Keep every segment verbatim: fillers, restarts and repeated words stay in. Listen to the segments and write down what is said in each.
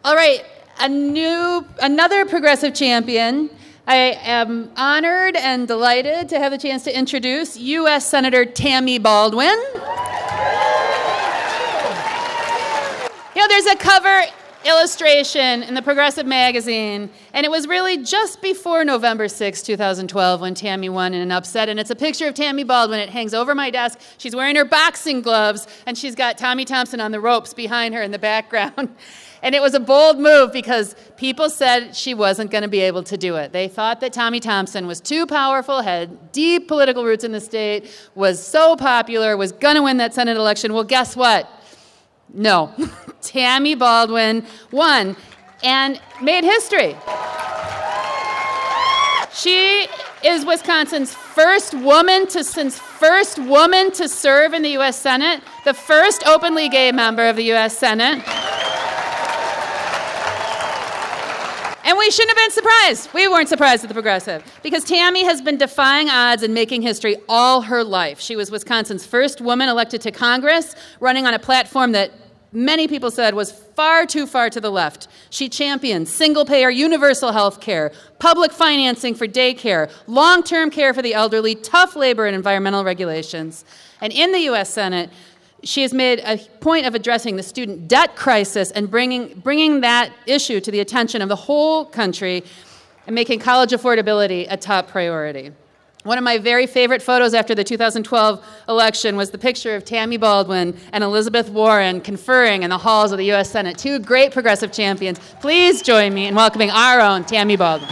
All right, a new, another progressive champion. I am honored and delighted to have the chance to introduce U S Senator Tammy Baldwin. You know, there's a cover illustration in the Progressive magazine, and it was really just before November sixth, twenty twelve, when Tammy won in an upset, and it's a picture of Tammy Baldwin. It hangs over my desk. She's wearing her boxing gloves, and she's got Tommy Thompson on the ropes behind her in the background. And it was a bold move because people said she wasn't going to be able to do it. They thought that Tommy Thompson was too powerful, had deep political roots in the state, was so popular, was going to win that Senate election. Well, guess what? No. Tammy Baldwin won and made history. She is Wisconsin's first woman to since first woman to serve in the U S Senate, the first openly gay member of the U S Senate. And we shouldn't have been surprised. We weren't surprised at the Progressive because Tammy has been defying odds and making history all her life. She was Wisconsin's first woman elected to Congress, running on a platform that many people said was far too far to the left. She championed single-payer universal health care, public financing for daycare, long-term care for the elderly, tough labor and environmental regulations. And in the U S Senate, she has made a point of addressing the student debt crisis and bringing, bringing that issue to the attention of the whole country and making college affordability a top priority. One of my very favorite photos after the two thousand twelve election was the picture of Tammy Baldwin and Elizabeth Warren conferring in the halls of the U S Senate. Two great progressive champions. Please join me in welcoming our own Tammy Baldwin.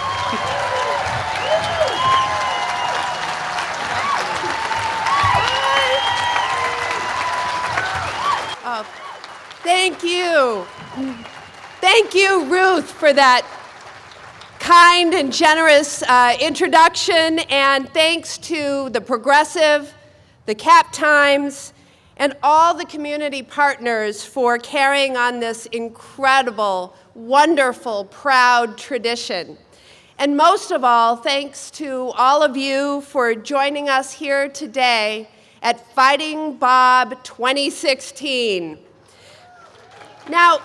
Oh, thank you. Thank you, Ruth, for that kind and generous uh, introduction, and thanks to the Progressive, the Cap Times, and all the community partners for carrying on this incredible, wonderful, proud tradition. And most of all, thanks to all of you for joining us here today at Fighting Bob twenty sixteen. Now,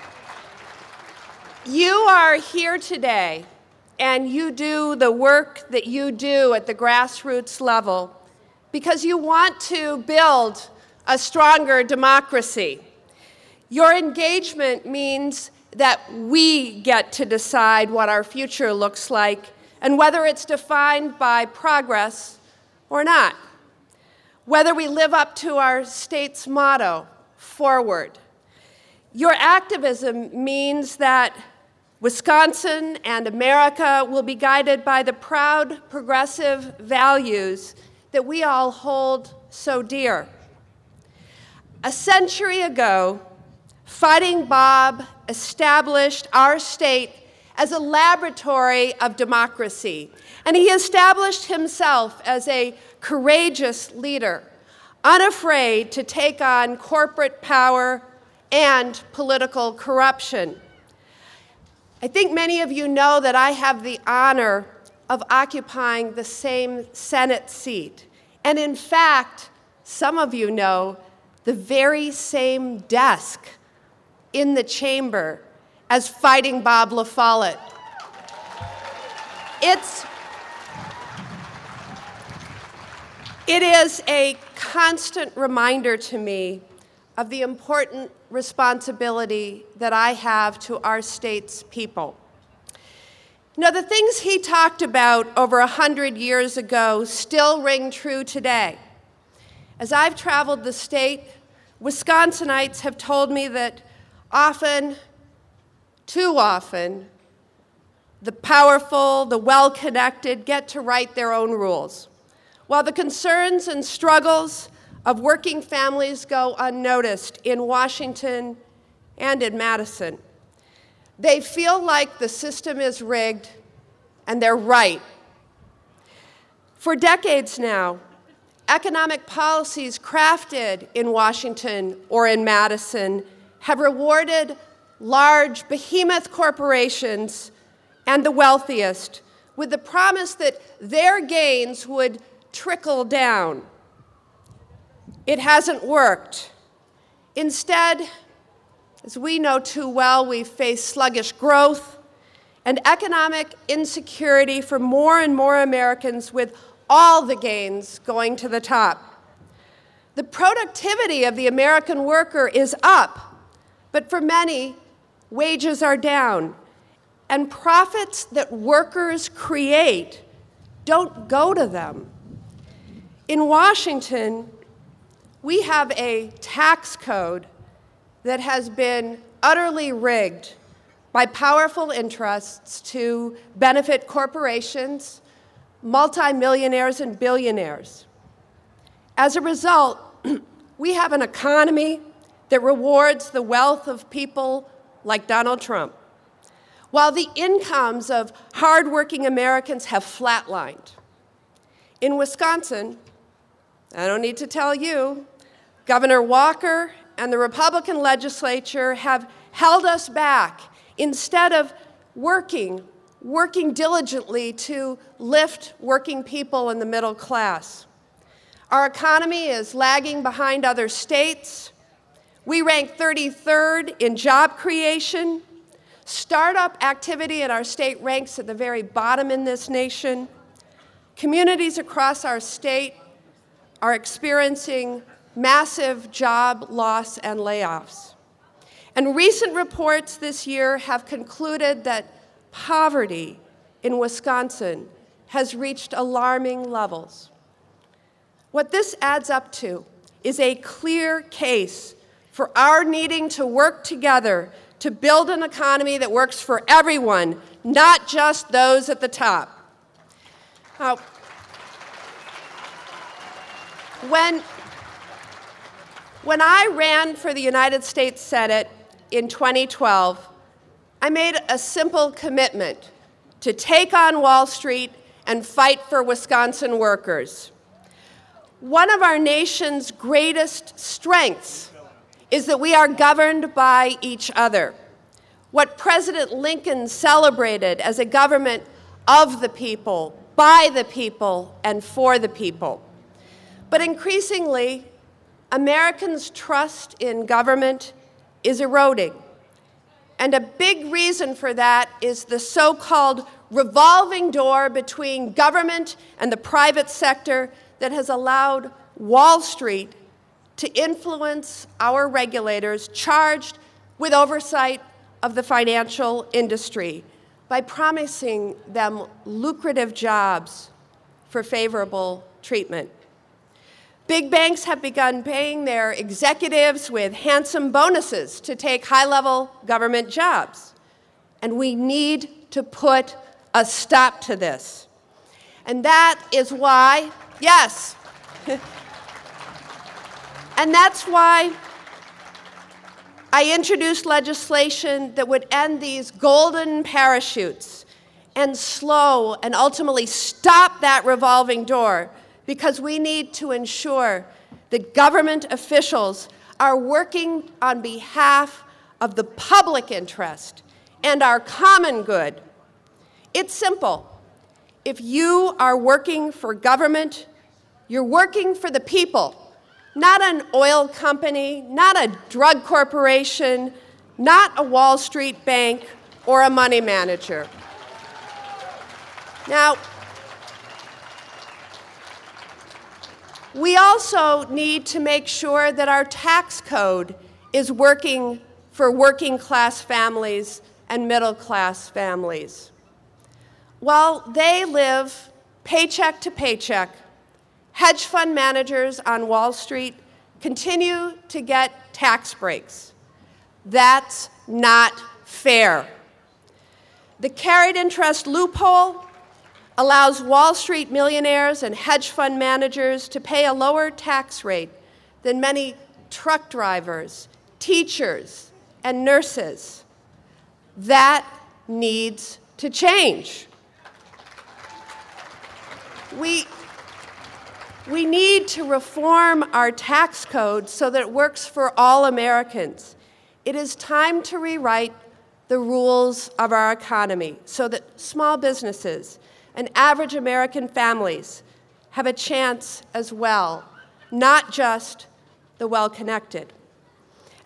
you are here today, and you do the work that you do at the grassroots level because you want to build a stronger democracy. Your engagement means that we get to decide what our future looks like and whether it's defined by progress or not, whether we live up to our state's motto, forward. Your activism means that Wisconsin and America will be guided by the proud progressive values that we all hold so dear. A century ago, Fighting Bob established our state as a laboratory of democracy, and he established himself as a courageous leader, unafraid to take on corporate power and political corruption. I think many of you know that I have the honor of occupying the same Senate seat. And in fact, some of you know the very same desk in the chamber as Fighting Bob La Follette. It's, it is a constant reminder to me of the important responsibility that I have to our state's people. Now, the things he talked about over a hundred years ago still ring true today. As I've traveled the state, Wisconsinites have told me that often, too often, the powerful, the well-connected get to write their own rules, while the concerns and struggles of working families go unnoticed in Washington and in Madison. They feel like the system is rigged, and they're right. For decades now, economic policies crafted in Washington or in Madison have rewarded large behemoth corporations and the wealthiest with the promise that their gains would trickle down. It hasn't worked. Instead, As we know too well, we've faced sluggish growth and economic insecurity for more and more Americans, with all the gains going to the top. The productivity of the American worker is up, but for many, wages are down, and profits that workers create don't go to them. In Washington, we have a tax code that has been utterly rigged by powerful interests to benefit corporations, multimillionaires, and billionaires. As a result, we have an economy that rewards the wealth of people like Donald Trump, while the incomes of hardworking Americans have flatlined. In Wisconsin, I don't need to tell you, Governor Walker and the Republican legislature have held us back instead of working, working diligently to lift working people in the middle class. Our economy is lagging behind other states. We rank thirty-third in job creation. Startup activity in our state ranks at the very bottom in this nation. Communities across our state are experiencing massive job loss and layoffs. And recent reports this year have concluded that poverty in Wisconsin has reached alarming levels. What this adds up to is a clear case for our needing to work together to build an economy that works for everyone, not just those at the top. Now, when, when I ran for the United States Senate in twenty twelve, I made a simple commitment to take on Wall Street and fight for Wisconsin workers. One of our nation's greatest strengths is that we are governed by each other. What President Lincoln celebrated as a government of the people, by the people, and for the people. But increasingly, Americans' trust in government is eroding. And a big reason for that is the so-called revolving door between government and the private sector that has allowed Wall Street to influence our regulators charged with oversight of the financial industry by promising them lucrative jobs for favorable treatment. Big banks have begun paying their executives with handsome bonuses to take high-level government jobs. And we need to put a stop to this. And that is why, yes, and that's why I introduced legislation that would end these golden parachutes and slow and ultimately stop that revolving door, because we need to ensure that government officials are working on behalf of the public interest and our common good. It's simple. If you are working for government, you're working for the people, not an oil company, not a drug corporation, not a Wall Street bank or a money manager. Now, we also need to make sure that our tax code is working for working class families and middle class families. While they live paycheck to paycheck, hedge fund managers on Wall Street continue to get tax breaks. That's not fair. The carried interest loophole allows Wall Street millionaires and hedge fund managers to pay a lower tax rate than many truck drivers, teachers, and nurses. That needs to change. We, we need to reform our tax code so that it works for all Americans. It is time to rewrite the rules of our economy so that small businesses and average American families have a chance as well, not just the well-connected.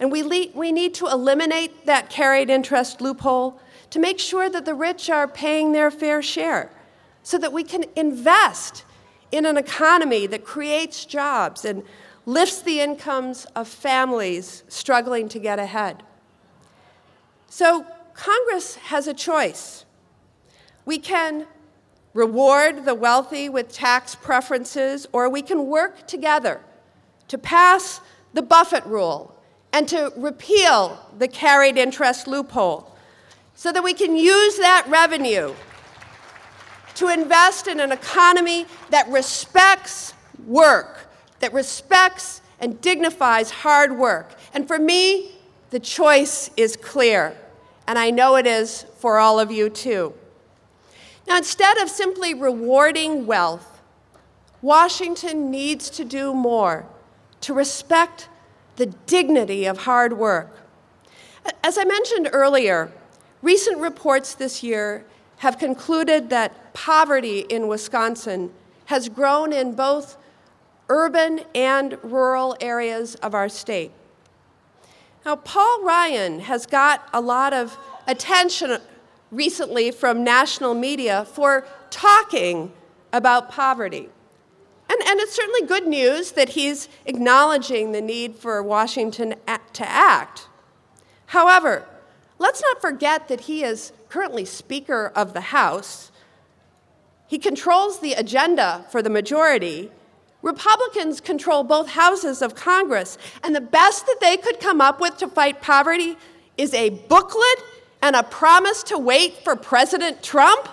And we, le- we need to eliminate that carried interest loophole to make sure that the rich are paying their fair share so that we can invest in an economy that creates jobs and lifts the incomes of families struggling to get ahead. So Congress has a choice. We can reward the wealthy with tax preferences, or we can work together to pass the Buffett rule and to repeal the carried interest loophole so that we can use that revenue to invest in an economy that respects work, that respects and dignifies hard work. And for me, the choice is clear, and I know it is for all of you too. Now, instead of simply rewarding wealth, Washington needs to do more to respect the dignity of hard work. As I mentioned earlier, recent reports this year have concluded that poverty in Wisconsin has grown in both urban and rural areas of our state. Now, Paul Ryan has got a lot of attention recently from national media for talking about poverty. And, and it's certainly good news that he's acknowledging the need for Washington to act. However, let's not forget that he is currently Speaker of the House. He controls the agenda for the majority. Republicans control both houses of Congress, and the best that they could come up with to fight poverty is a booklet and a promise to wait for President Trump?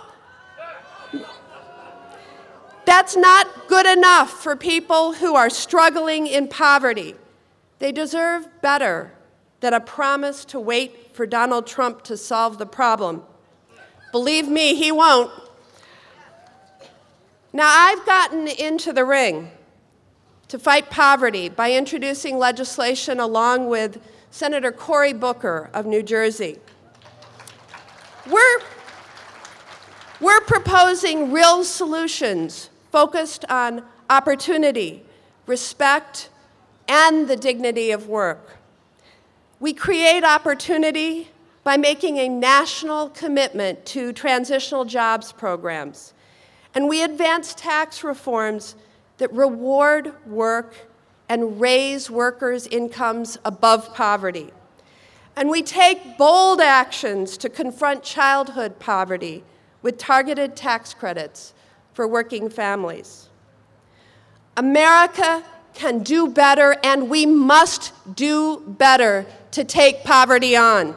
That's not good enough for people who are struggling in poverty. They deserve better than a promise to wait for Donald Trump to solve the problem. Believe me, he won't. Now, I've gotten into the ring to fight poverty by introducing legislation along with Senator Cory Booker of New Jersey. We're, we're proposing real solutions focused on opportunity, respect, and the dignity of work. We create opportunity by making a national commitment to transitional jobs programs, and we advance tax reforms that reward work and raise workers' incomes above poverty. And we take bold actions to confront childhood poverty with targeted tax credits for working families. America can do better, and we must do better to take poverty on.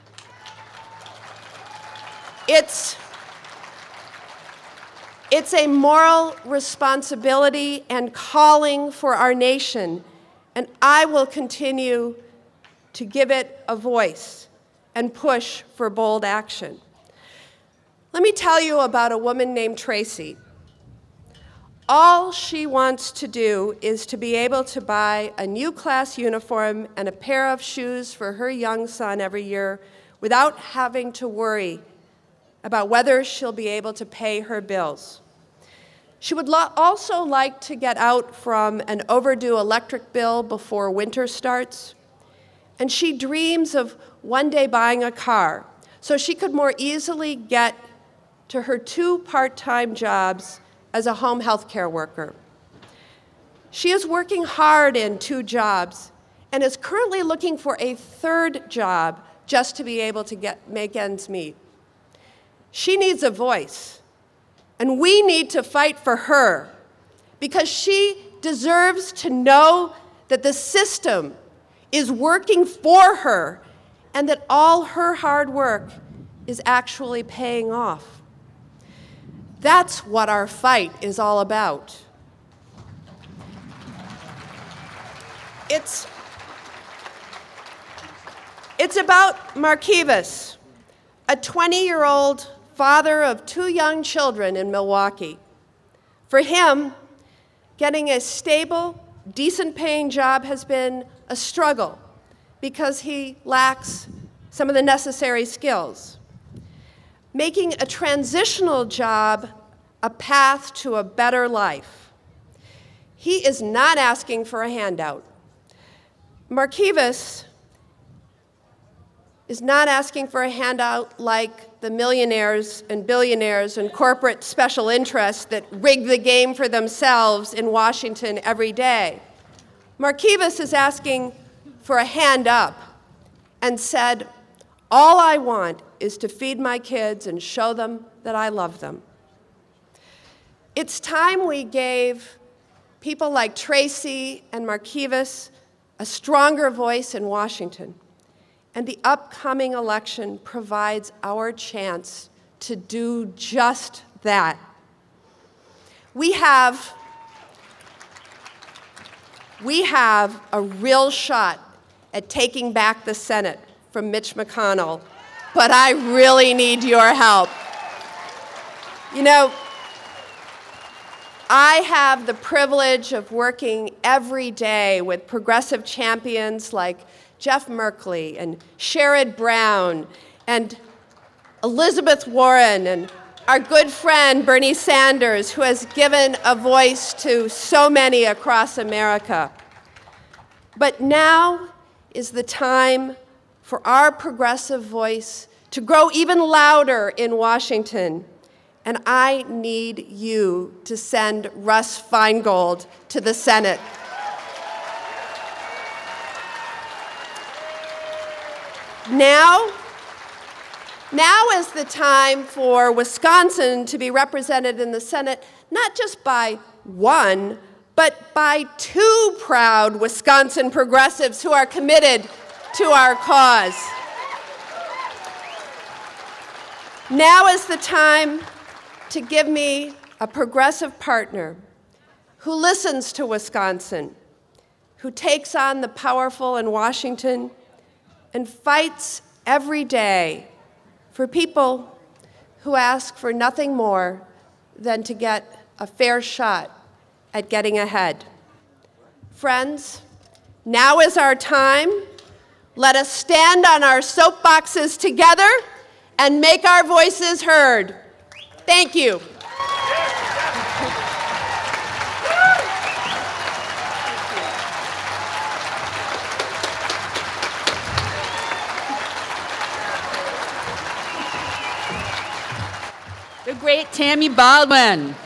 It's, it's a moral responsibility and calling for our nation, and I will continue to give it a voice and push for bold action. Let me tell you about a woman named Tracy. All she wants to do is to be able to buy a new class uniform and a pair of shoes for her young son every year without having to worry about whether she'll be able to pay her bills. She would lo- also like to get out from an overdue electric bill before winter starts. And she dreams of one day buying a car so she could more easily get to her two part-time jobs as a home health care worker. She is working hard in two jobs and is currently looking for a third job just to be able to get, make ends meet. She needs a voice, and we need to fight for her because she deserves to know that the system is working for her and that all her hard work is actually paying off. That's what our fight is all about. It's, it's about Markivas, a twenty-year-old father of two young children in Milwaukee. For him, getting a stable, decent-paying job has been a struggle because he lacks some of the necessary skills. Making a transitional job a path to a better life. He is not asking for a handout. Markivas is not asking for a handout like the millionaires and billionaires and corporate special interests that rig the game for themselves in Washington every day. Markivas is asking for a hand up and said, all I want is to feed my kids and show them that I love them. It's time we gave people like Tracy and Markivas a stronger voice in Washington. And the upcoming election provides our chance to do just that. We have, we have a real shot at taking back the Senate from Mitch McConnell, but I really need your help. You know, I have the privilege of working every day with progressive champions like Jeff Merkley and Sherrod Brown and Elizabeth Warren and our good friend Bernie Sanders, who has given a voice to so many across America. But now is the time for our progressive voice to grow even louder in Washington. And I need you to send Russ Feingold to the Senate. Now, now is the time for Wisconsin to be represented in the Senate, not just by one, but by two proud Wisconsin progressives who are committed to our cause. Now is the time to give me a progressive partner who listens to Wisconsin, who takes on the powerful in Washington, and fights every day for people who ask for nothing more than to get a fair shot at getting ahead. Friends, now is our time. Let us stand on our soapboxes together and make our voices heard. Thank you. The great Tammy Baldwin.